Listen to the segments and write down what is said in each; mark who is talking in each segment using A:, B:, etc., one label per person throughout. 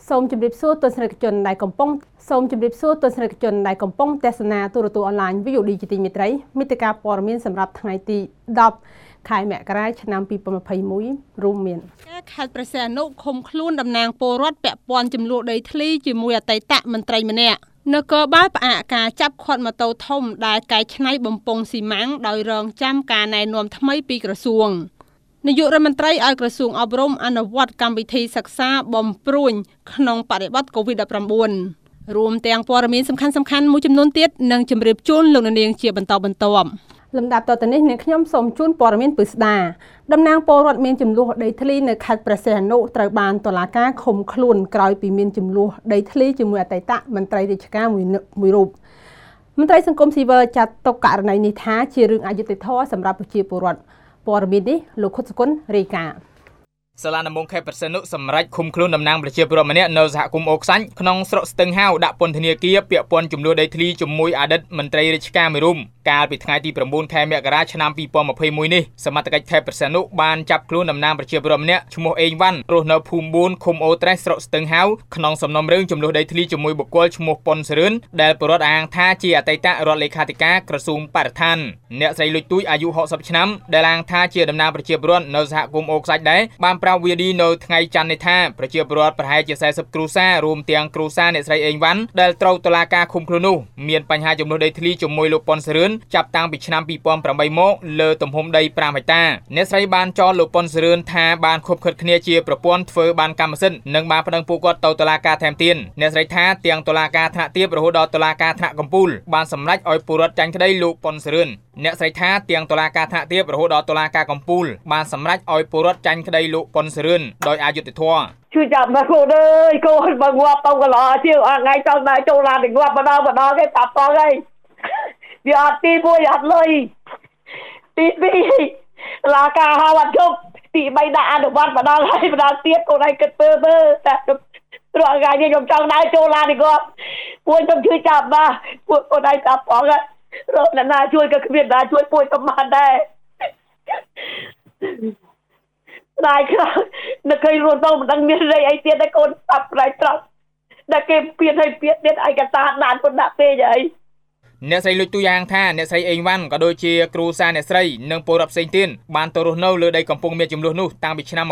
A: សូមជម្រាបសួរទស្សនិកជនដែលកំពុងទស្សនាទូរទស្សន៍អនឡាញ VOD ជាទីមេត្រីមាតិកាព័ត៌មានសម្រាប់ថ្ងៃទី10 ខែមករាឆ្នាំ 2021 រួមមានខេត្តព្រះសីហនុឃុំខ្លួនតំណាងពលរដ្ឋពាក់ព័ន្ធចំនួនដីធ្លីជាមួយអតីតមន្ត្រីម្នាក់នគរបាលផ្អាកការចាប់ឃាត់ម៉ូតូធំដែលកែច្នៃបំពង់ស៊ីម៉ាំងដោយរងចាំការណែនាំថ្មីពីក្រសួងនាយករដ្ឋមន្ត្រីឲ្យក្រសួងអប់រំអនុវត្តកម្មវិធីសិក្សាបំព្រួញក្នុងបរិបទ COVID-19 រួមទាំងព័ត៌មានសំខាន់ៗមួយចំនួនទៀតនឹងជម្រាបជូនលោកនាងជាបន្តបន្ទាប់លំដាប់តទៅនេះអ្នកខ្ញុំសូមជូនព័ត៌មានពិស្ដាតំណាងពលរដ្ឋមានចំនួនដីធ្លីនៅខេត្តព្រះសីហនុត្រូវបានតុលាការឃុំខ្លួនក្រោយពីមានចំនួនដីធ្លីជាមួយអតីតមន្ត្រីរាជការមួយរូបមន្ត្រីសង្គមស៊ីវិលចាត់ទុកករណីនេះថាជារឿងអយុត្តិធម៌សម្រាប់ប្រជាពលរដ្ឋព័ត៌មាននេះលោកខុតសុគន្ធរាយការណ៍
B: សាលាដំបងខេត្តព្រះសីហនុសម្រេចឃុំខ្លួនតំណាងប្រជាពលរដ្ឋម្នាក់នៅសហគមន៍អូខ្សាច់ក្នុងស្រុកស្ទឹងហាវដាក់ពន្ធនាគារពាក់ព័ន្ធចំនួនដីធ្លីជាមួយអតីតមន្ត្រីរាជការមួយរូបកាលពីថ្ងៃទី9 ខែមករាឆ្នាំ 2021 នេះសមត្ថកិច្ចខេត្តព្រះសីហនុបានចាប់ខ្លួនតំណាងប្រជាពលរដ្ឋម្នាក់ឈ្មោះអេងវ៉ាន់រស់នៅភូមិ4ឃុំអូត្រេសស្រុកស្ទឹងហាវក្នុងសំណុំរឿងចំនួនដីធ្លីជាមួយបុគ្គលឈ្មោះប៉ុនសរឿនដែលពលរដ្ឋអាងថាជាអតីតរដ្ឋលេខាធិការក្រសួងបរិស្ថានអ្នកស្រីលុចទួយអាយុ60ឆ្នាំដែលអាងថាជាតំណាងប្រជាពលរដ្ឋនៅសហគមន៍អូខ្សាច់ដែរបានប្រាប់ VOD នៅថ្ងៃច័ន្ទនេះថាប្រជាពលរដ្ឋប្រហែលជា40គ្រួសាររួមទាំងគ្រួសារអ្នកស្រីអេងវ៉ាន់ដែលត្រូវតុលាការឃុំខ្លួននោះមានបញ្ហាចំនួនដីធ្លីជាមួយលោកប៉ុនសរឿនចាប់តាំងពីឆ្នាំ 2008 មកលើទំហំដី 5 ហិកតាអ្នកស្រីបានចោទលោកប៉ុនសរឿនថាបានខុបខិតគ្នាជាប្រព័ន្ធធ្វើបានកម្មសិទ្ធិនិងបានប្តឹងពួកគាត់ទៅតុលាការថែមទៀតអ្នកស្រីថាទាំងតុលាការថ្នាក់ទាបរហូតដល់តុលាការថ្នាក់កំពូលបានសម្រេចឲ្យពលរដ្ឋចាញ់ក្តីលោកប៉ុនសរឿនអ្នកស្រីថាទាំងតុលាការថ្នាក់ទាបរហូតដល់តុលាការកំពូលបានសម្រេចឲ្យពលរដ្ឋចាញ់ក្តីលោកប៉ុនសរឿនដោយអយុត្តិធម៌
C: ជួយចាប់មកកូនអើយកូនបើងាប់ទៅកន្លងជាថ្ងៃចង់ដែរចូលឡានទៅងាប់ម្ដងគេតាប់តងហើយវាអត់ទី1អត់លុយទី2ឡាការហៅអត់ជប់ទី3ដាក់អនុវត្តម្ដងហើយម្ដងទៀតកូនឯងគិតមើលតែព្រោះថ្ងៃនេះខ្ញុំចង់ដែរចូលឡានទៅងាប់ពួកខ្ញុំជួយចាប់មកពួកកូនឯងតាប់ផងរកអ្នកណាជួយក៏គ្មានណាជួយពួកខ្ញុំបានដែរតែខ្លះនឹកឃើញរស់ទៅមិនដឹងមានរៃអីទៀតតែកូនស្ដាប់ប្រៃត្រង់តែគេពៀនឲ្យពៀនទៀតឯកសារដាក់ពុនដាក់ពេកហើយ
B: អ្នកស្រីលុចទូយ៉ាងថាអ្នកស្រីអេងវ៉ាន់ក៏ដូចជាគ្រូសាអ្នកស្រីនិងពលរដ្ឋផ្សេងទៀតបានទៅរស់នៅលើដីកំពុងមានចំនួននោះតាំងពីឆ្នាំ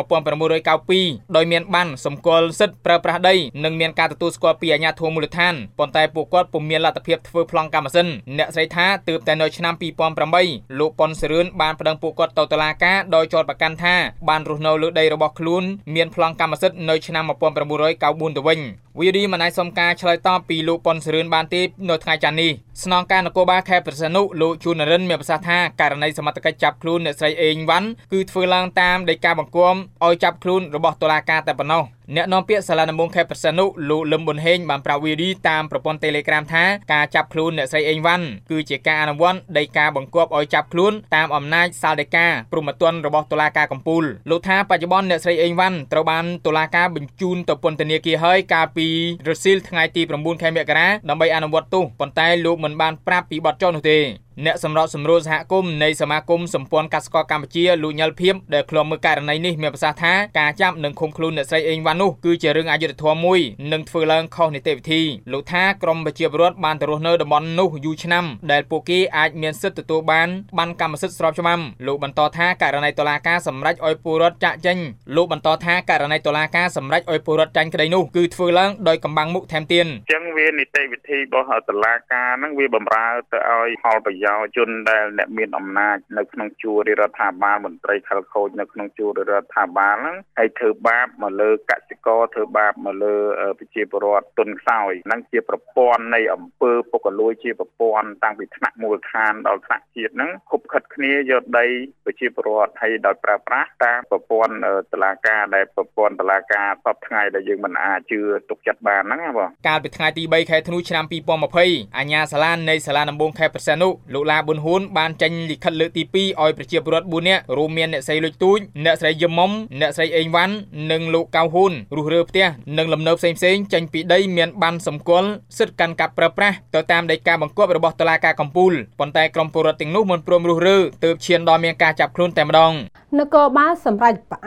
B: 1992ដោយមានបានសម្គាល់សិទ្ធិប្រើប្រាស់ដីនិងមានការទទួលស្គាល់ពីអាជ្ញាធរមូលដ្ឋានប៉ុន្តែពួកគាត់ពុំមានលទ្ធភាពធ្វើប្លង់កម្មសិទ្ធិអ្នកស្រីថាទើបតែនៅឆ្នាំ 2008 លោកប៉ុនសរឿនបានប្តឹងពួកគាត់ទៅតុលាការដោយចោទប្រកាន់ថាបានរស់នៅលើដីរបស់ខ្លួនមានប្លង់កម្មសិទ្ធិនៅឆ្នាំ 1994 ទៅវិញVOD មិនអាចសុំការឆ្លើយតបពីលោកប៉ុនសរឿនបានទេនៅថ្ងៃច័ន្ទនេះស្នងការនគរបាលខេត្តព្រះសីហនុលោកជួននរិនមានប្រសាសន៍ថាករណីសមត្ថកិច្ចចាប់ខ្លួនអ្នកស្រីអេងវ៉ាន់គឺធ្វើឡើងតាមដីកាបង្គាប់ឲ្យចាប់ខ្លួនរបស់តុលាការតែប៉ុណ្ណោះអ្នកនាំពាក្យសាលាដំបងខេត្តព្រះសីហនុលោកលឹមប៊ុនហេងបានប្រាប់ VOD តាមប្រព័ន្ធ Telegram ថាការចាប់ខ្លួនអ្នកស្រីអេងវ៉ាន់គឺជាការអនុវត្តដីកាបង្គាប់ឲ្យចាប់ខ្លួនតាមអំណាចសាលដីកាព្រហ្មទណ្ឌរបស់តុលាការកំពូលលោកថាបច្ចុប្បន្នអ្នកស្រីអេងវ៉ាន់ត្រូវបានតុលាការបញ្ជូនទៅពន្ធនាគារហើយកាលពីរសៀលថ្ងៃទី 9 ខែមករាដើម្បីអនុវត្តទោសប៉ុន្តែលោកមិនបានប្រាប់ពីបទចោទនោះទេអ្នកសម្របសម្រួលសហគមន៍នៃសមាគមសម្ព័ន្ធកសិករកម្ពុជាលោកញ៉ាល់ភៀមដែលឃ្លាំមើលករណីនេះមានប្រសាសន៍ថាការចាប់និងឃុំខ្លួនអ្នកស្រីអេងវ៉ាន់នោះគឺជារឿងអយុត្តិធម៌មួយនិងធ្វើឡើងខុសនីតិវិធីលោកថាក្រមប្រជាពលរដ្ឋបានទៅរស់នៅតំបន់នោះយូរឆ្នាំដែលពួកគេអាចមានសិទ្ធិទទួលបានកម្មសិទ្ធិស្របច្បាប់លោកបន្តថាករណីតុលាការសម្រេចឲ្យពលរដ្ឋចាក់ចេញលោកបន្តថាករណីតុលាការសម្រេចឲ្យពលរដ្ឋចាញ់ក្តីនោះគឺធ្វើឡើងដោយកំបាំងមុខថែមទៀត
D: អញ្ចឹងវានីតិវិធីរបស់តុលាការហ្នឹងវាបំរើទៅឲ្យផលប្រយោជន៍ជនដែលអ្នកមានអំណាចនៅក្នុងជួររដ្ឋាភិបាលមន្ត្រីខិលខូចនៅក្នុងជួររដ្ឋាភិបាលហ្នឹងហើយធ្វើបាបមកលើកសិករធ្វើបាបមកលើប្រជាពលរដ្ឋទុនខ្សោយហ្នឹងជាប្រព័ន្ធនៃអង្គើពុករលួយជាប្រព័ន្ធតាំងពីថ្នាក់មូលដ្ឋានដល់ថ្នាក់ជាតិហ្នឹងខុបខិតគ្នាយកដីប្រជាពលរដ្ឋហើយដោយប្រើប្រាស់តាមប្រព័ន្ធតុលាការដែលប្រព័ន្ធតុលាការសពថ្ងៃដែលយើងមិនអាចជឿទុកចិត្តបានហ្នឹងបង
B: កាលពីថ្ងៃទី3 ខែធ្នូឆ្នាំ 2020 អាជ្ញាសាលានៃសាលាដំបងខេត្តព្រះសីហនុលោកឡាប៊ុនហ៊ុនបានចេញលិខិតលើកទី2ឲ្យប្រជាពលរដ្ឋ4នាក់រួមមានអ្នកស្រីលុចទូចអ្នកស្រីយឹមមុំអ្នកស្រីអេងវ៉ាន់និងលោកកៅហ៊ុនរុះរើផ្ទះនិងលំនៅផ្សេងចេញពីដីមានបានសម្គាល់សិទ្ធិកាន់កាប់ប្រើប្រាស់ទៅតាមដីកាបង្គាប់របស់តុលាការកំពូលប៉ុន្តែក្រុមពលរដ្ឋទាំងនោះមិនព្រមរុះរើទើបឈានដល់មានការចាប់ខ្លួនតែម្ដង
A: នគរបាលសម្រេចផ្អាក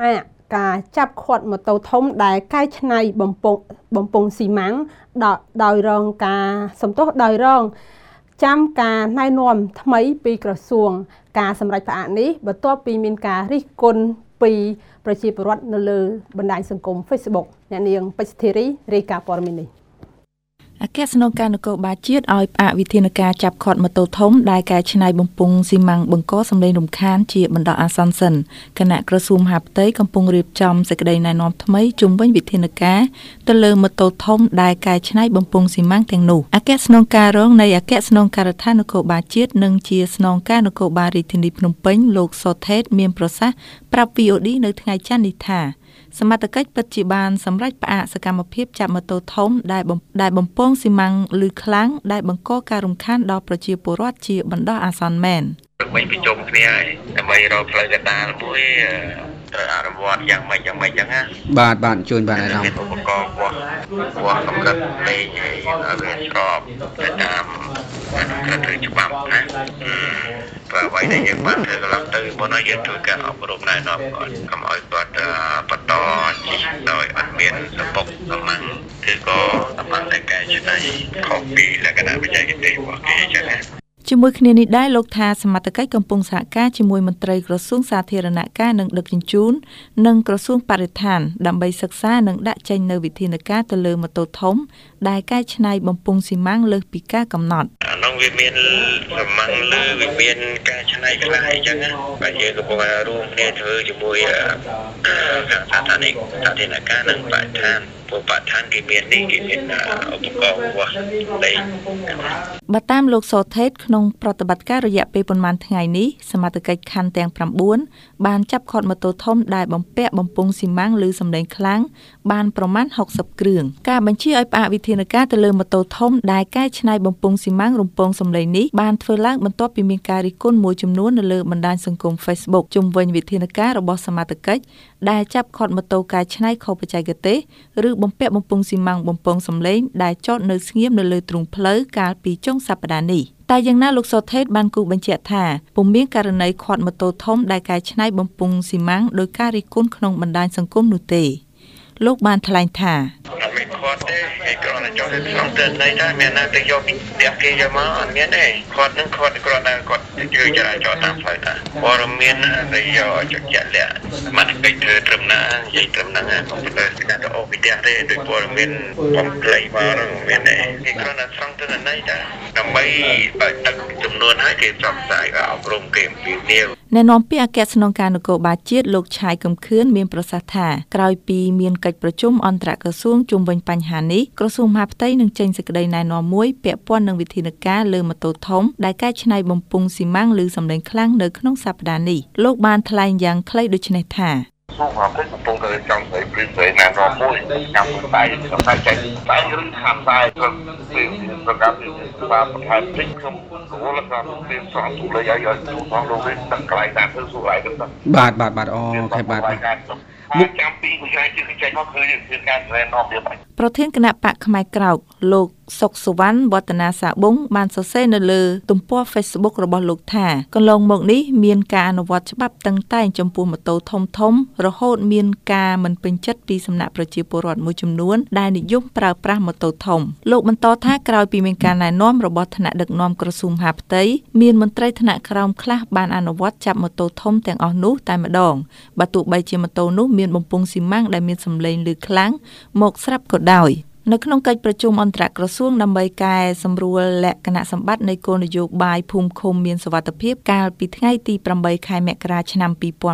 A: ការចាប់ឃាត់ម៉ូតូធំដែលកែច្នៃបំពង់ស៊ីម៉ាំងដោយរងការសំទោសដោយរងចាំការណែនាំថ្មីពីក្រសួងការសម្រេចផ្អាកនេះបន្ទាប់ពីមានការរិះគន់ពីប្រជាពលរដ្ឋនៅលើបណ្ដាញសង្គម Facebook អ្នកនាងពេជ្រធីរីរាយការណ៍ព័ត៌មាននេះអគ្គស្នងការនគរបាលជាតិឲ្យផ្អាកវិធានការចាប់ឃាត់ម៉ូតូធំដែលកែច្នៃបំពង់ស៊ីម៉ាំងបង្កសម្លេងរំខានជាបណ្ដោះអាសន្នសិនគណៈក្រសួងមហាផ្ទៃកំពុងរៀបចំសេចក្តីណែនាំថ្មីជុំវិញវិធានការទៅលើម៉ូតូធំដែលកែច្នៃបំពង់ស៊ីម៉ាំងទាំងនោះអគ្គស្នងការរងនៃអគ្គស្នងការដ្ឋាននគរបាលជាតិនិងជាស្នងការនគរបាលរាជធានីភ្នំពេញលោកសុថេតមានប្រសាសន៍ប្រាប់ VOD នៅថ្ងៃច័ន្ទនេះថាសមត្ថកិច្ចពិតជាបានសម្រេចផ្អាកសកម្មភាពចាប់ម៉ូតូធំដែលបំពង់ស៊ីម៉ាំងលឺខ្លាំងដែលបង្កការរំខានដល់ប្រជាពលរដ្ឋជាបណ្ដោះអាសន្នមែន
E: ដើម្បីប្រជុំគ្នាហើយដើម្បីរកផ្លូវកណ្ដាលមួយត្រូវអនុវត្តយ៉ាងម៉េចចឹងណា
F: បាទជួយបាទអារម្មណ៍
E: ឧបករណ៍វាស់កម្រិតលេខឲ្យវាស្របទៅតាមក្រឹតច្បាប់ណាព្រោះអ្វីដែលយើងបានធ្វើកន្លងទៅមុនយើងធ្វើការអប់រំណែនាំគាត់កុំឲ្យគាត់បន្តជិះដោយអត់មានសម្បុកសម្មាំងគឺក៏សម្រាប់តែការច្នៃខុសពីលក្ខណៈបច្ចេកទេសរបស់គេចឹងណា
A: ជាមួយគ្នានេះដែរលោកថាសមត្ថកិច្ចកំពុងសហការជាមួយមន្ត្រីក្រសួងសាធារណការនិងដឹកជញ្ជូននិងក្រសួងបរិស្ថានដើម្បីសិក្សានិងដាក់ចេញនូវវិធានការទៅលើម៉ូតូធំដែលកែច្នៃបំពង់ស៊ីម៉ាំងលើសពីការកំណត់
E: អានោះវាមានសំម៉ាំងលើវាមានការច្នៃខ្លះអីចឹងណាបើយើងកំពុងរួមគ្នាធ្វើជាមួយសាធារណការនិងបរិស្ថានពួកបរិស្ថានគេមាននេះគេមានឧបករណ៍វាស់លេខ
A: បើតាមលោកសូថេតក្នុងប្រតិបត្តិការរយៈពេលប្រមាណថ្ងៃនេះសមត្ថកិច្ចខណ្ឌទាំង9បានចាប់ឃាត់ម៉ូតូធំដែលបំពាក់បំពង់ស៊ីម៉ាំងឬសម្លេងខ្លាំងបានប្រមាណ60គ្រឿងការបញ្ជាឲ្យផ្អាកវិធានការទៅលើម៉ូតូធំដែលកែច្នៃបំពង់ស៊ីម៉ាំងរំពងសម្លេងនេះបានធ្វើឡើងបន្ទាប់ពីមានការរិះគន់មួយចំនួននៅលើបណ្ដាញសង្គម Facebook ជុំវិញវិធានការរបស់សមត្ថកិច្ចដែលចាប់ឃាត់ម៉ូតូកែច្នៃខុសបច្ចេកទេសឬបំពាក់បំពង់ស៊ីម៉ាំងបំពង់សម្លេងដែលចតនៅស្ងៀមនៅលើទ្រូងផ្លូវកាលពីចុងសប្តាហ៍នេះតែយ៉ាងណាលោកសុថេតបានគូបញ្ជាក់ថាពុំមានករណីឃាត់ម៉ូតូធំដែលកែច្នៃបំពង់ស៊ីម៉ាំងដោយការរិះគន់ក្នុងបណ្ដាញសង្គមនោះទេលោកបានថ្លែងថា
E: អត់មានគាត់ទេគេគ្រាន់តែចង់ទៅក្នុងទិដ្ឋានតែមានណាទៅយកផ្ទះគេយកមកអត់មានទេគាត់នឹងគាត់គ្រាន់តែគាត់ជឿចរាចរណ៍តាមផ្លូវតាព័ត៌មានដែលយកជាក់លាក់សមត្ថកិច្ចធ្វើត្រឹមណានិយាយត្រឹមហ្នឹងខ្ញុំទៅស្កាត់ទៅអូពីផ្ទះទេដោយព័ត៌មានបំភ្លៃមកហ្នឹងមានទេគេគ្រាន់តែស្រង់ទិដ្ឋានតែដើម្បីបើទឹកចំនួនឲ្យគេផ្សព្វផ្សាយអប់រំគេអំពីនេះ
A: អ្នកនាំពាក្យអគ្គស្នងការនគរបាលជាតិលោកឆាយកំខឿនមានប្រសាសន៍ថាក្រោយពីមានកិច្ចប្រជុំអន្តរក្រសួងជុំវិញបញ្ហានេះក្រសួងមហាផ្ទៃនឹងចេញសេចក្តីណែនាំមួយពាក់ព័ន្ធនឹងវិធានការលើម៉ូតូធំដែលកែច្នៃបំពង់ស៊ីម៉ាំងឬសម្លេងខ្លាំងនៅក្នុងសប្តាហ៍នេះលោកបានថ្លែងយ៉ាងខ្លីដូចនេះថា
E: សូមអរគុណកំពុងតែចង់ស្ដីណែនាំមួយចាំតែចេញតែឬខាងតែព្រមពីប្រកាសពីបាទបន្ថែមពេញខ្ញុំគោលការណ៍មានសងទូលេខឲ្យទូផងលោកវិញទាំងកន្លែងតាមធ្វើសួរឲ្យទៅ
F: បាទអូខេបាទ
E: មុខចាំពីវិស័យជិះចេញមកគឺការណែនាំទៀត
A: ប្រធានគណៈបកផ្នែកក្រោកលោកសុកសុវណ្ណវឌ្ឍនាសាបុងបានសរសេរនៅលើទំព័រ Facebook របស់លោកថាកន្លងមកនេះមានការអនុវត្តច្បាប់តឹងតែងចំពោះម៉ូតូធំរហូតមានការមិនពេញចិត្តពីសំណាក់ប្រជាពលរដ្ឋមួយចំនួនដែលនិយមប្រើប្រាស់ម៉ូតូធំលោកបន្តថាក្រោយពីមានការណែនាំរបស់ថ្នាក់ដឹកនាំក្រសួងមហាផ្ទៃមានមន្ត្រីថ្នាក់ក្រោមខ្លះបានអនុវត្តចាប់ម៉ូតូធំទាំងអស់នោះតែម្ដងបើទោះបីជាម៉ូតូនោះមានបំពង់ស៊ីម៉ាំងដែលមានសម្លេងឮខ្លាំងមកស្រាប់ក៏ដោយនៅក្នុងកិច្ចប្រជុំអន្តរក្រសួងដើម្បីកែសម្រួលលក្ខណៈសម្បត្តិនៃគោលនយោបាយភូមិឃុំមានសុវត្ថិភាពកាលពីថ្ងៃទី8ខែមករាឆ្នាំ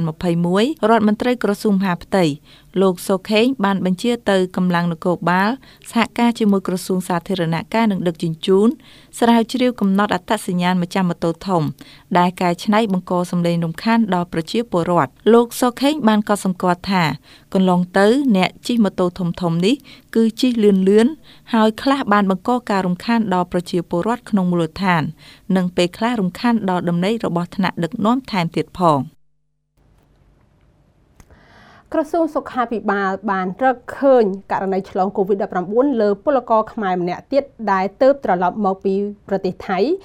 A: 2021រដ្ឋមន្ត្រីក្រសួងមហាផ្ទៃលោកសូខេងបានបញ្ជាទៅកម្លាំងនគរបាលសហការជាមួយក្រសួងសាធារណការនិងដឹកជញ្ជូនស្រាវជ្រាវកំណត់អត្តសញ្ញាណម្ចាស់ម៉ូតូធំដែលកែច្នៃបង្កសម្លេងរំខានដល់ប្រជាពលរដ្ឋលោកសូខេងបានកត់សម្គាល់ថាកន្លងទៅអ្នកជិះម៉ូតូធំនេះគឺជិះលឿនហើយខ្លះបានបង្កការរំខានដល់ប្រជាពលរដ្ឋក្នុងមូលដ្ឋាននិងពេលខ្លះរំខានដល់ដំណេករបស់ថ្នាក់ដឹកនាំថែមទៀតផងក្រសួងសុខាភិបាលបានរកឃើញករណីឆ្លង COVID-19 លើពលករខ្មែរម្នាក់ទៀតដែលទើបត្រឡប់មកពីប្រទេសថៃ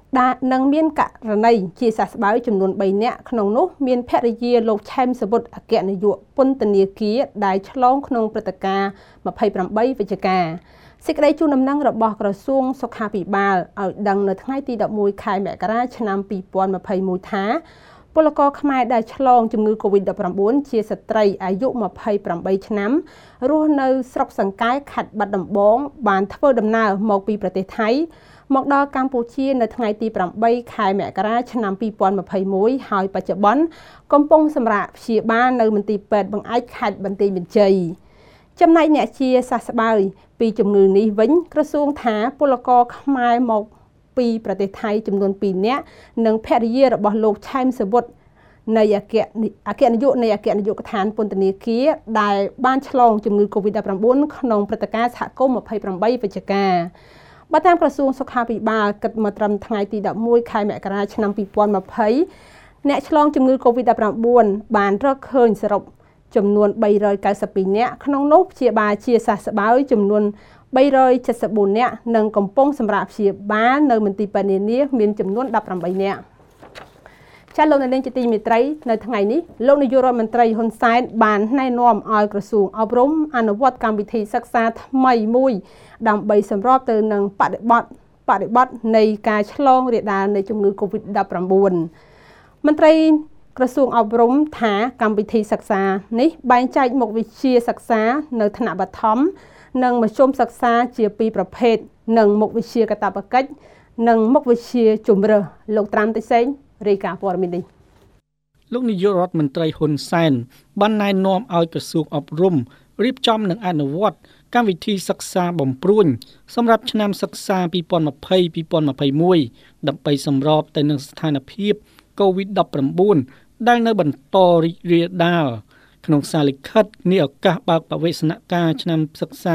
A: នឹងមានករណីជាសះស្បើយចំនួន3នាក់ក្នុងនោះមានភរិយាលោកឆែមសវុតអគ្គនាយកពន្ធនាគារដែលឆ្លងក្នុងព្រឹត្តិការណ៍28វិច្ឆិកាសេចក្តីជូនដំណឹងរបស់ក្រសួងសុខាភិបាលឲ្យដឹងនៅថ្ងៃទី11ខែមករាឆ្នាំ2021ថាពលករខ្មែរដែលឆ្លងជំងឺ Covid-19 ជាស្ត្រីអាយុ28ឆ្នាំរស់នៅស្រុកសង្កែខេត្តបាត់ដំបងបានធ្វើដំណើរមកពីប្រទេសថៃមកដល់កម្ពុជានៅថ្ងៃទី8ខែមករាឆ្នាំ2021ហើយបច្ចុប្បន្នកំពុងសម្រាកព្យាបាលនៅមន្ទីរពេទ្យបង្អែកខេត្តបន្ទាយមានជ័យចំណែកអ្នកជាសះស្បើយពីជំងឺនេះវិញក្រសួងថាពលករខ្មែរមកពីប្រទេសថៃចំនួន2នាក់និងភរិយារបស់លោកឆែមសវុតនៃអគ្គនាយកនៃអគ្គនាយកដ្ឋានពន្ធនាគារដែលបានឆ្លងជំងឺ Covid-19 ក្នុងព្រឹត្តិការណ៍សហគមន៍28វិច្ឆិកាបើតាមក្រសួងសុខាភិបាលគិតមកត្រឹមថ្ងៃទី11ខែមករាឆ្នាំ2020អ្នកឆ្លងជំងឺ Covid-19 បានរកឃើញសរុបចំនួន392នាក់ក្នុងនោះព្យាបាលជាសះស្បើយចំនួន374នាក់និងកំពុងសម្រាកព្យាបាលនៅមន្ទីរពេទ្យនានាមានចំនួន18នាក់ចាលោកនាងជាទីមេត្រីនៅថ្ងៃនេះលោកនាយករដ្ឋមន្ត្រីហ៊ុនសែនបានណែនាំឲ្យក្រសួងអប់រំអនុវត្តកម្មវិធីសិក្សាថ្មីមួយដើម្បីសម្របទៅនឹងបរិបទនៃការឆ្លងរាលដាលនៃជំងឺ Covid-19 មន្ត្រីក្រសួងអប់រំថាកម្មវិធីសិក្សានេះបែងចែកមុខវិជ្ជាសិក្សានៅថ្នាក់បឋមនិងមធ្យមសិក្សាជាពីរប្រភេទនិងមុខវិជ្ជាកាតព្វកិច្ចនិងមុខវិជ្ជាជំរើសលោកត្រាំតិសេងរាយការណ៍ព័ត៌មាននេះ
G: លោកនាយករដ្ឋមន្ត្រីហ៊ុនសែនបានណែនាំឲ្យក្រសួងអប់រំរៀបចំនិងអនុវត្តកម្មវិធីសិក្សាបំព្រួញសម្រាប់ឆ្នាំសិក្សា2020-2021ដើម្បីសម្របទៅនឹងស្ថានភាព COVID-19 ដែលនៅបន្តរីករាលដាលក្នុងសារលិខិតនាឱកាសបើកបវេសនការឆ្នាំសិក្សា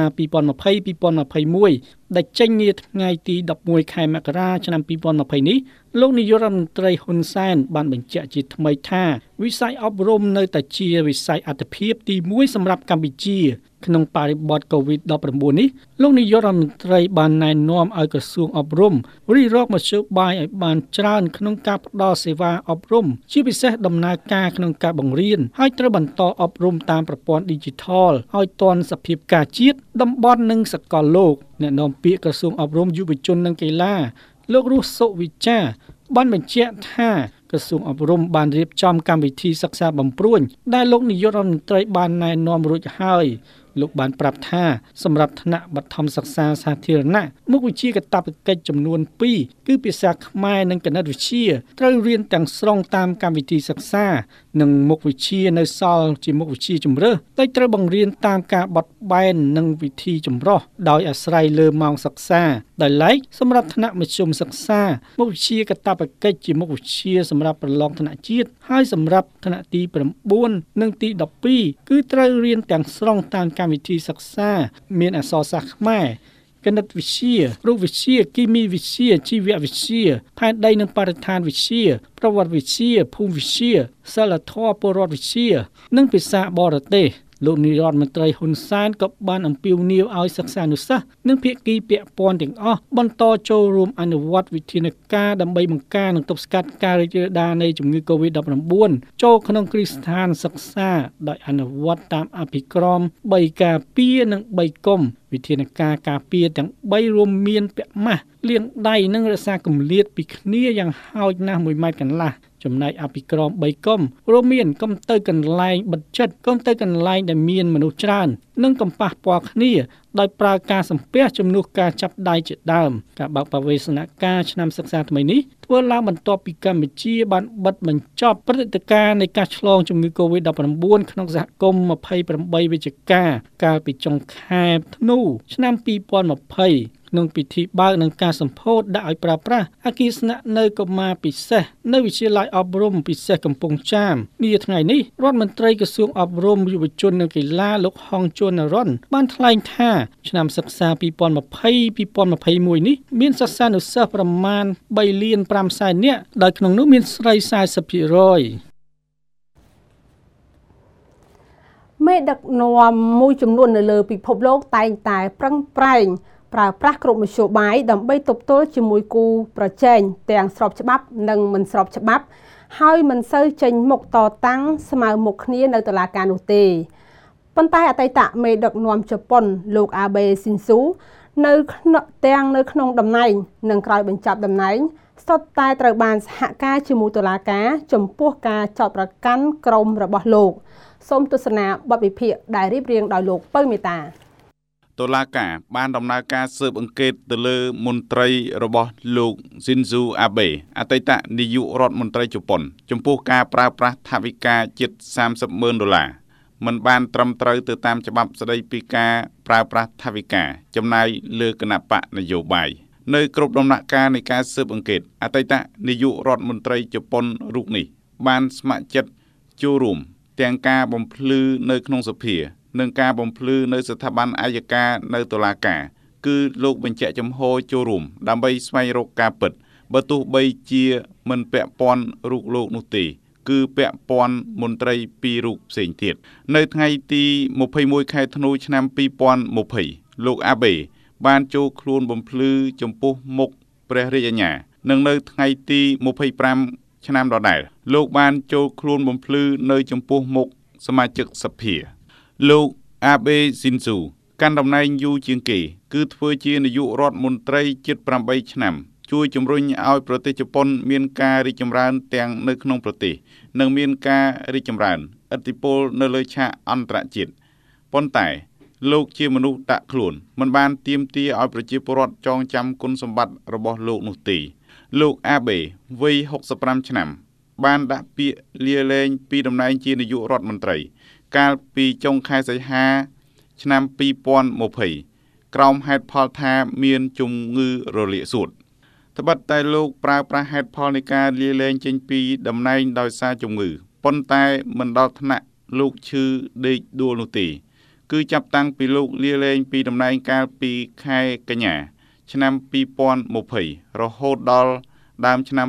G: 2020-2021ដែលចេញនាថ្ងៃទី11ខែមករាឆ្នាំ2020នេះលោកនាយករដ្ឋមន្ត្រីហ៊ុនសែនបានបញ្ជាក់ជាថ្មីថាវិស័យអប់រំនៅតែជាវិស័យអាទិភាពទី1សម្រាប់កម្ពុជាក្នុងបរិបទ COVID-19 នេះលោកនាយករដ្ឋមន្ត្រីបានណែនាំឲ្យក្រសួងអប់រំរិះរកមធ្យោបាយឲ្យបានច្រើនក្នុងការផ្តល់សេវាអប់រំជាពិសេសដំណើរការក្នុងការបង្រៀនហើយត្រូវបន្តអប់រំតាមប្រព័ន្ធ Digital ឲ្យទាន់សភាពការជាតិតំបន់និងសកលលោកអ្នកនាំពាក្យក្រសួងអប់រំយុវជននិងកីឡាលោករស់សុវិចាបានបញ្ជាក់ថាក្រសួងអប់រំបានរៀបចំកម្មវិធីសិក្សាបំព្រួញដែលលោកនាយករដ្ឋមន្ត្រីបានណែនាំរួចហើយលោកបានប្រាប់ថាសម្រាប់ថ្នាក់បឋមសិក្សាសាធារណៈមុខវិជ្ជាកាតព្វកិច្ចចំនួន2គឺភាសាខ្មែរនិងគណិតវិទ្យាត្រូវរៀនទាំងស្រុងតាមកម្មវិធីសិក្សានិងមុខវិជ្ជានៅសល់ជាមុខវិជ្ជាជំរើសតែត្រូវបង្រៀនតាមការបត់បែននិងវិធីចម្រុះដោយអាស្រ័យលើម៉ោងសិក្សាដោយឡែកសម្រាប់ថ្នាក់មធ្យមសិក្សាមុខវិជ្ជាកាតព្វកិច្ចជាមុខវិជ្ជាសម្រាប់ប្រឡងថ្នាក់ជាតិហើយសម្រាប់ថ្នាក់ទី9និងទី12គឺត្រូវរៀនទាំងស្រុងតាមកម្មវិធីសិក្សាមានអក្សរសាស្ត្រខ្មែរគណិតវិទ្យារូបវិទ្យាគីមីវិទ្យាជីវវិទ្យាផែនដីនិងបរិស្ថានវិទ្យាប្រវត្តិវិទ្យាភូមិវិទ្យាសិលធម៌ពលរដ្ឋវិទ្យានិងភាសាបរទេសលោកនាយរដ្ឋមន្ត្រីហ៊ុនសែនក៏បានអំពាវនាវឲ្យសិស្សានុសិស្សនិងភាគីពាក់ព័ន្ធទាំងអស់បន្តចូលរួមអនុវត្តវិធានការដើម្បីបង្ការនិងទប់ស្កាត់ការរីករាលដាលនៃជំងឺ Covid-19 ចូលក្នុងគ្រឹះស្ថានសិក្សាដោយអនុវត្តតាមអភិក្រម3ការពារនិង3កុំវិធានការការពារទាំង3រួមមានពាក់ម៉ាស់លាងដៃនិងរក្សាគម្លាតពីគ្នាយ៉ាងហោចណាស់1ម៉ែត្រកន្លះចំណែកអភិក្រម3កុំរួមមានកុំទៅកន្លែងបិទជិតកុំទៅកន្លែងដែលមានមនុស្សច្រើននិងកុំប៉ះពាល់គ្នាដោយប្រើការសំពះជំនួសការចាប់ដៃជាដើមការបើកបវេសនការឆ្នាំសិក្សាថ្មីនេះធ្វើឡើងបន្ទាប់ពីកម្ពុជាបានបិទបញ្ចប់ព្រឹត្តិការណ៍នៃការឆ្លងជំងឺ Covid-19 ក្នុងសហគមន៍28វិច្ឆិកាកាលពីចុងខែធ្នូឆ្នាំ2020ក្នុងពិធីបើកនិងការសម្ពោធដាក់ឲ្យប្រើប្រាស់អគារស្នាក់នៅកុមារពិសេសនៅវិទ្យាល័យអប់រំពិសេសកំពង់ចាមនាថ្ងៃនេះរដ្ឋមន្ត្រីក្រសួងអប់រំយុវជននិងកីឡាលោកហងជួននរ៉ុនបានថ្លែងថាឆ្នាំសិក្សា2020-2021នេះមានសិស្សានុសិស្សប្រមាណ3លាន5សែននាក់ដោយក្នុងនោះមានស្រី 40% មេដឹកនាំមួយចំនួននៅលើពិភពលោកតែងតែប្រឹងប្រែង
A: ប្រើប្រាស់គ្រប់មធ្យោបាយដើម្បីទប់ទល់ជាមួយគូប្រជែងទាំងស្របច្បាប់និងមិនស្របច្បាប់ហើយមិនសូវចេញមុខតតាំងស្មើមុខគ្នានៅតុលាការនោះទេប៉ុន្តែអតីតមេដឹកនាំជប៉ុនលោកអាបេស៊ីនស៊ូនៅក្នុងតំណែងនិងក្រោយបញ្ចប់តំណែងសុទ្ធតែត្រូវបានសហការជាមួយតុលាការចំពោះការចោទប្រកាន់ក្រុមរបស់លោកសូមទស្សនាបទវិភាគដែលរៀបរៀងដោយលោកពៅមេតា
H: តុលាការបានដំណើរការស៊ើបអង្កេតទៅលើមន្ត្រីរបស់លោក Shinzo Abe អតីតនាយករដ្ឋមន្ត្រីជប៉ុនចំពោះការប្រើប្រាស់ថវិកាជិត$30,000មិនបានត្រឹមត្រូវទៅតាមច្បាប់ស្តីពីការប្រើប្រាស់ថវិកាចំណាយលើគណៈបកនយោបាយនៅគ្រប់ដំណាក់កាលនៃការស៊ើបអង្កេតអតីតនាយករដ្ឋមន្ត្រីជប៉ុនរូបនេះបានស្ម័គ្រចិត្តចូលរួមទាំងការបំភ្លឺនៅក្នុងសភានិងការបំភ្លឺនៅស្ថាប័នអាយកានៅតុលាការគឺលោកបញ្ជាក់ចំហចូលរួមដើម្បីស្វែងរកការពិតបើទោះបីជាមិនពាក់ព័ន្ធរូបលោកនោះទេគឺពាក់ព័ន្ធមន្ត្រីពីររូបផ្សេងទៀតនៅថ្ងៃទី21ខែធ្នូឆ្នាំ2020លោកអាបេបានចូលខ្លួនបំភ្លឺចំពោះមុខព្រះរាជអាជ្ញានិងនៅថ្ងៃទី25ឆ្នាំដដែលលោកបានចូលខ្លួនបំភ្លឺនៅចំពោះមុខសមាជិកសភាលោកអាបេស៊ីនស៊ូកាន់តំណែងយូរជាងគេគឺធ្វើជានាយករដ្ឋមន្ត្រីជិត8ឆ្នាំជួយជំរុញឲ្យប្រទេសជប៉ុនមានការរីកចម្រើនទាំងនៅក្នុងប្រទេសនិងមានការរីកចម្រើនឥទ្ធិពលនៅលើឆាកអន្តរជាតិប៉ុន្តែលោកជាមនុស្សដាក់ខ្លួនមិនបានទាមទារឲ្យប្រជាពលរដ្ឋចងចាំគុណសម្បត្តិរបស់លោកនោះទេលោកអាបេវ័យ65ឆ្នាំបានដាក់ពាក្យលាលែងពីតំណែងជានាយករដ្ឋមន្ត្រីកាលពីចុងខែសីហាឆ្នាំ2020ក្រោមហេតុផលថាមានជំងឺរលាកសួតត្បិតតែលោកប្រើប្រាស់ហេតុផលនៃការលាលែងចេញពីតំណែងដោយសារជំងឺប៉ុន្តែមិនដល់ថ្នាក់លោកឈឺដេកដួលនោះទេគឺចាប់តាំងពីលោកលាលែងពីតំណែងកាលពីខែកញ្ញាឆ្នាំ2020រហូតដល់ដើមឆ្នាំ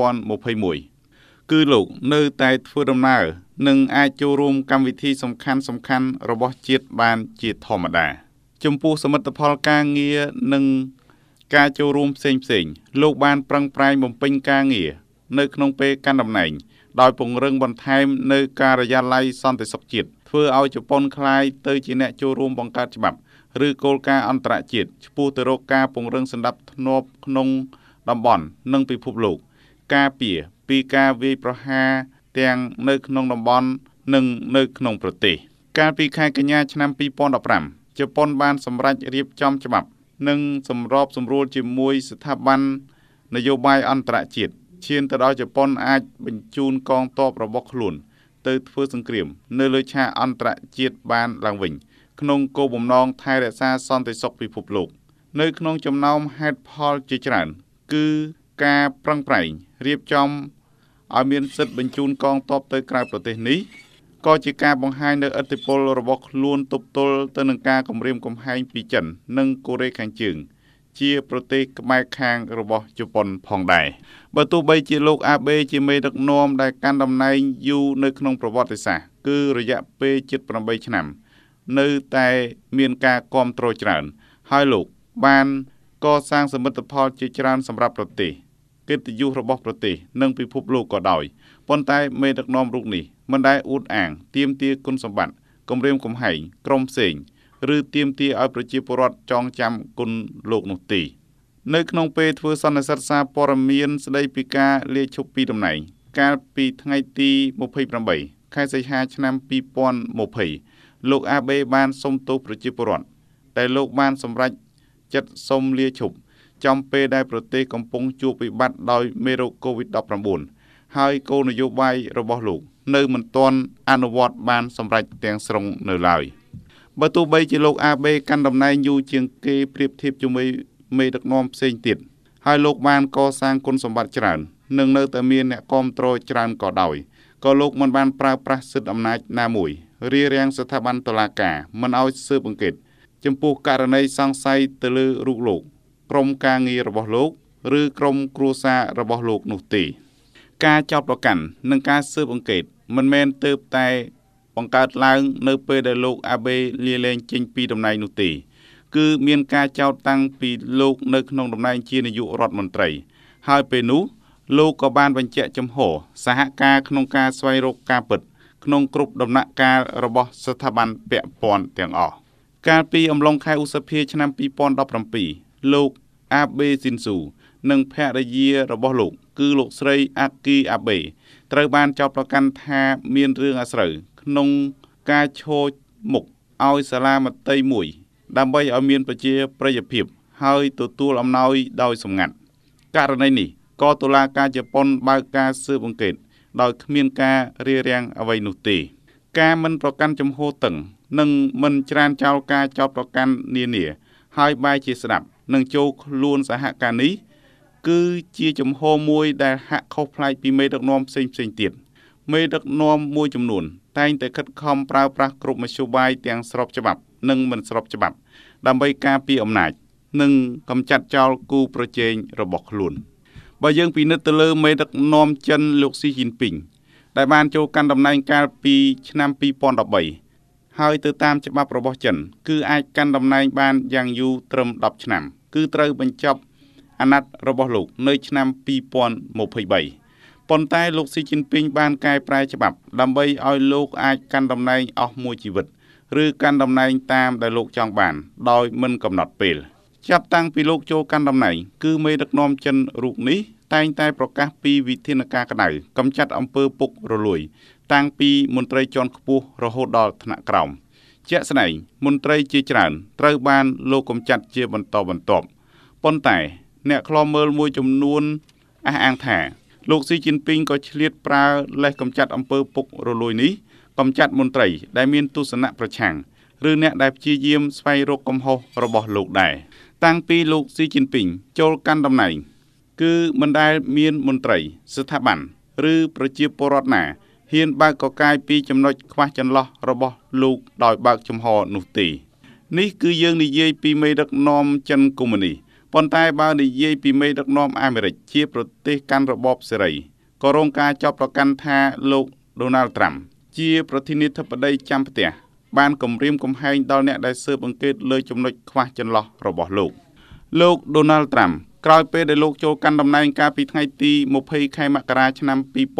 H: 2021គឺលោកនៅតែធ្វើដំណើរនិងអាចចូលរួមកម្មវិធីសំខាន់ៗរបស់ជាតិបានជាធម្មតាចំពោះសមិទ្ធផលការងារនិងការចូលរួមផ្សេងៗលោកបានប្រឹងប្រែងបំពេញការងារនៅក្នុងពេលកាន់តំណែងដោយពង្រឹងបន្ថែមនៅការិយាល័យសន្តិសុខជាតិធ្វើឲ្យជប៉ុនក្លាយទៅជាអ្នកចូលរួមបង្កើតច្បាប់ឬគោលការណ៍អន្តរជាតិឆ្ពោះទៅរកការពង្រឹងសណ្ដាប់ធ្នាប់ក្នុងតំបន់និងពិភពលោកការពារពីការវាយប្រហារទាំងនៅក្នុងតំបន់និងនៅក្នុងប្រទេសកាលពីខែកញ្ញាឆ្នាំ2015ជប៉ុនបានសម្រេចរៀបចំច្បាប់និងសម្របសម្រួលជាមួយស្ថាប័ននយោបាយអន្តរជាតិឈានទៅដល់ជប៉ុនអាចបញ្ជូនកងទ័ពរបស់ខ្លួនទៅធ្វើសង្គ្រាមនៅលើឆាកអន្តរជាតិបានឡើងវិញក្នុងគោលបំណងថែរក្សាសន្តិសុខពិភពលោកនៅក្នុងចំណោមហេតុផលជាច្រើនគឺការប្រឹងប្រែងរៀបចំឲ្យមានសិទ្ធិបញ្ជូនកងទ័ពទៅក្រៅប្រទេសនេះក៏ជាការបង្ហាញនូវឥទ្ធិពលរបស់ខ្លួនទប់ទល់ទៅនឹងការគំរាមកំហែងពីចិននិងកូរ៉េខាងជើងជាប្រទេសក្បែរខាងរបស់ជប៉ុនផងដែរបើទោះបីជាលោកអាបេជាមេដឹកនាំដែលកាន់តំណែងយូរនៅក្នុងប្រវត្តិសាស្ត្រគឺរយៈពេលជិត8ឆ្នាំនៅតែមានការគាំទ្រច្រើនហើយលោកបានកសាងសមិទ្ធផលជាច្រើនសម្រាប់ប្រទេសកិត្តិយសរបស់ប្រទេសនិងពិភពលោកក៏ដោយប៉ុន្តែមេដឹកនាំរូបនេះមិនដែលអួតអាងទាមទារគុណសម្បត្តិគំរាមកំហែងក្រុមផ្សេងឬទាមទារឲ្យប្រជាពលរដ្ឋចងចាំគុណលោកនោះទេនៅក្នុងពេលធ្វើសន្និសីទសារព័ត៌មានស្ដីពីការលាឈប់ពីតំណែងកាលពីថ្ងៃទី28ខែសីហាឆ្នាំ2020លោកអាបេបានសុំទោសប្រជាពលរដ្ឋតែលោកបានសម្រេចចិត្តសុំលាឈប់ចំពេលដែលប្រទេសកំពុងជួបវិបត្តិដោយមេរោគ COVID-19 ហើយគោលនយោបាយរបស់លោកនៅមិនទាន់អនុវត្តបានសម្រេចទាំងស្រុងនៅឡើយបើទោះបីជាលោកអាបេកាន់តំណែងយូរជាងគេប្រៀបធៀបជាមួយមេដឹកនាំផ្សេងទៀតហើយលោកបានកសាងគុណសម្បត្តិច្រើននិងនៅតែមានអ្នកគាំទ្រច្រើនក៏ដោយក៏លោកមិនបានប្រើប្រាស់សិទ្ធិអំណាចណាមួយរារាំងស្ថាប័នតុលាការមិនឲ្យស៊ើបអង្កេតចំពោះករណីសង្ស័យទៅលើរូបលោកក្រុមការងាររបស់លោកឬក្រុមគ្រួសាររបស់លោកនោះទេការចោទប្រកាន់និងការស៊ើបអង្កេតមិនមែនទើបតែបង្កើតឡើងនៅពេលដែលលោកអាបេលាលែងចេញពីតំណែងនោះទេគឺមានការចោទតាំងពីលោកនៅក្នុងតំណែងជានាយករដ្ឋមន្ត្រីហើយពេលនោះលោកក៏បានបញ្ជាក់ចំហសហការក្នុងការស្វែងរកការពិតក្នុងគ្រប់ដំណាក់កាលរបស់ស្ថាប័នពាក់ព័ន្ធទាំងអស់កាលពីអំឡុងខែឧសភាឆ្នាំ2017លោកអាបេស៊ីនស៊ូនិងភរិយារបស់លោកគឺលោកស្រីអាគីអាបេត្រូវបានចោទប្រកាន់ថាមានរឿងអាស្រូវក្នុងការឈោចមុខឲ្យសាលាមត្តេយ្យមួយដើម្បីឲ្យមានប្រជាប្រិយភាពហើយទទួលអំណោយដោយសម្ងាត់ករណីនេះក៏តុលាការជប៉ុនបើកការស៊ើបអង្កេតដោយគ្មានការរារាំងអ្វីនោះទេការមិនប្រកាន់ជំហរតឹងនិងមិនច្រានចោលការចោទប្រកាន់នានាហើយបែរជាស្ដាប់និងចូលខ្លួនសហការនេះគឺជាជំហរមួយដែលហាក់ខុសប្លែកពីមេដឹកនាំផ្សេងទៀតមេដឹកនាំមួយចំនួនតែងតែខិតខំប្រើប្រាស់គ្រប់មធ្យោបាយទាំងស្របច្បាប់និងមិនស្របច្បាប់ដើម្បីការពារអំណាចនិងកម្ចាត់ចោលគូប្រជែងរបស់ខ្លួនបើយើងពិនិត្យទៅលើមេដឹកនាំចិនលោកស៊ីជីនពីងដែលបានចូលកាន់តំណែងកាលពីឆ្នាំ2013ហើយទៅតាមច្បាប់របស់ចិនគឺអាចកាន់តំណែងបានយ៉ាងយូរត្រឹម10ឆ្នាំគឺត្រូវបញ្ចប់អាណត្តិរបស់លោកនៅឆ្នាំ2023ប៉ុន្តែលោកស៊ីជីនពីងបានកែប្រែច្បាប់ដើម្បីឲ្យលោកអាចកាន់តំណែងអស់មួយជីវិតឬកាន់តំណែងតាមដែលលោកចង់បានដោយមិនកំណត់ពេលចាប់តាំងពីលោកចូលកាន់តំណែងគឺមេដឹកនាំចិនរូបនេះតែងតែប្រកាសពីវិធានការក្តៅកម្ចាត់អំពើពុករលួយតាំងពីមន្ត្រីជាន់ខ្ពស់រហូតដល់ថ្នាក់ក្រោមជាក់ស្ដែងមន្ត្រីជាច្រើនត្រូវបានលោកកម្ចាត់ជាបន្តបន្ទាប់ប៉ុន្តែអ្នកខ្លាំមើលមួយចំនួនអះអាងថាលោកស៊ីជីនពីងក៏ឆ្លៀតប្រើលេសកម្ចាត់អំពើពុករលួយនេះកម្ចាត់មន្ត្រីដែលមានទស្សនៈប្រឆាំងឬអ្នកដែលព្យាយាមស្វែងរកកំហុសរបស់លោកដែរតាំងពីលោកស៊ីជីនពីងចូលកាន់តំណែងគឺមិនដែលមានមន្ត្រីស្ថាប័នឬប្រជាពលរដ្ឋណាហ៊ានបើកកកាយពីចំណុចខ្វះចន្លោះរបស់លោកដោយបើកចំហនោះទេនេះគឺយើងនិយាយពីមេដឹកនាំចិនកុម្មុយនីសប៉ុន្តែបើនិយាយពីមេដឹកនាំអាមេរិកជាប្រទេសកាន់របបសេរីក៏រងការចាប់ប្រកាន់ថាលោកដូណាល់ត្រាំជាប្រធានាធិបតីចាំផ្ទះបានគំរាមកំហែងដល់អ្នកដែលស៊ើបអង្កេតលើចំណុចខ្វះចន្លោះរបស់លោកដូណាល់ត្រាំក្រោយពេលដែលលោកចូលកាន់តំណែងកាលពីថ្ងៃទី20ខែមករាឆ្នាំ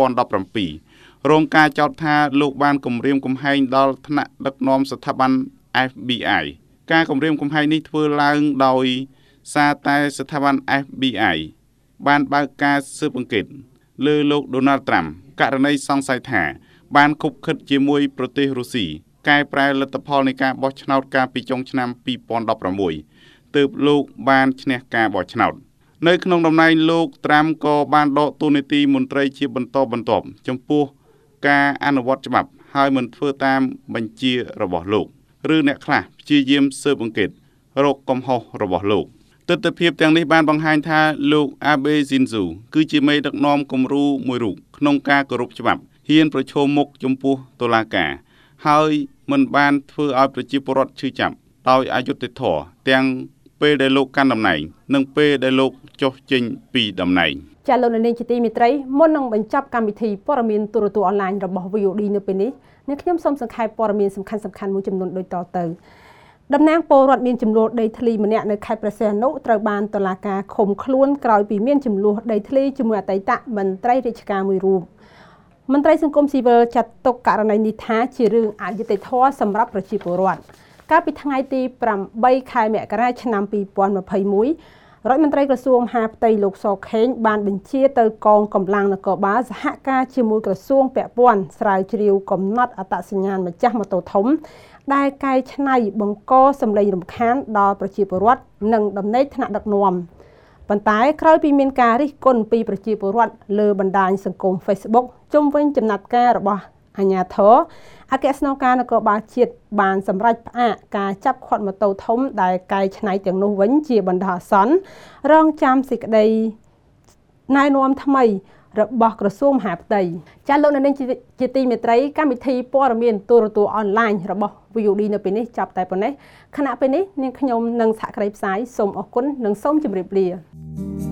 H: 2017រងការចោទថាលោកបានគំរាមកំហែងដល់ថ្នាក់ដឹកនាំស្ថាប័ន FBI ការគំរាមកំហែងនេះធ្វើឡើងដោយសារតែស្ថាប័ន FBI បានបើកការស៊ើបអង្កេតលើលោកដូណាល់ត្រាំករណីសង្ស័យថាបានខុបខិតជាមួយប្រទេសរុស្ស៊ីកែប្រែលទ្ធផលនៃការបោះឆ្នោតកាលពីចុងឆ្នាំ2016ទើបលោកបានឈ្នះការបោះឆ្នោតនៅក្នុងតំណែងលោកត្រាំក៏បានដកតួនាទីមន្ត្រីជាបន្តបន្ទាប់ចំពោះការអនុវត្តច្បាប់ហើយមិនធ្វើតាមបញ្ជារបស់លោកឬអ្នកខ្លះព្យាយាមស៊ើបអង្កេតរកកំហុសរបស់លោកទស្សនវិជ្ជាទាំងនេះបានបង្ហាញថាលោកអាបេស៊ីនស៊ូគឺជាមេដឹកនាំគំរូមួយរូបក្នុងការគោរពច្បាប់ហ៊ានប្រឈមមុខចំពោះតុលាការហើយមិនបានធ្វើឲ្យប្រជាពលរដ្ឋឈឺចាប់ដោយអយុត្តិធម៌ទាំងពេលដែលលោកកាន់តំណែងនិងពេលដែលលោកចុះចេញពីតំណែង
A: ចាលោកនាងជាទីមេត្រីមុននឹងបញ្ចប់កម្មវិធីព័ត៌មានទូរទស្សន៍អនឡាញរបស់ VOD នៅពេលនេះអ្នកខ្ញុំសូមសង្ខេបព័ត៌មានសំខាន់មួយចំនួនដូចតទៅតំណាងពលរដ្ឋមានចំនួនដីធ្លីម្នាក់នៅខេត្តព្រះសីហនុត្រូវបានតុលាការឃុំខ្លួនក្រោយពីមានចំនួនដីធ្លីជាមួយអតីតមន្ត្រីរាជការមួយរូបមន្ត្រីសង្គមស៊ីវិលចាត់ទុកករណីនេះថាជារឿងអយុត្តិធម៌សម្រាប់ប្រជាពលរដ្ឋកាលពីថ្ងៃទី8ខែមករាឆ្នាំ2021រដ្ឋមន្ត្រីក្រសួងមហាផ្ទៃលោកសខេងបានបញ្ជាទៅកងកម្លាំងនគរបាលសហការជាមួយក្រសួងពាក់ព័ន្ធស្រាវជ្រាវកំណត់អត្តសញ្ញាណម្ចាស់ម៉ូតូធំដែលកែច្នៃបង្កសម្លេងរំខានដល់ប្រជាពលរដ្ឋនិងដំណេកថ្នាក់ដឹកនាំប៉ុន្តែក្រោយពីមានការរិះគន់ពីប្រជាពលរដ្ឋលើបណ្ដាញសង្គម Facebook ជុំវិញចំណាត់ការរបស់អាជ្ញាធរអគ្គស្នងការនគរបាលជាតិបានសម្រេចផ្អាកការចាប់ឃាត់ម៉ូតូធំដែលកែច្នៃទាំងនោះវិញជាបណ្ដោះអាសន្នរងចាំសេចក្តីណែនាំថ្មីរបស់ក្រសួងមហាផ្ទៃចាលោកនាងជាទីមេត្រីកម្មវិធីព័ត៌មានទូរទស្សន៍អនឡាញរបស់ VOD នៅពេលនេះចាប់តែប៉ុណ្ណេះខណៈពេលនេះនាងខ្ញុំនិងសហគ្រាសផ្សាយសូមអរគុណនិងសូមជម្រាបលា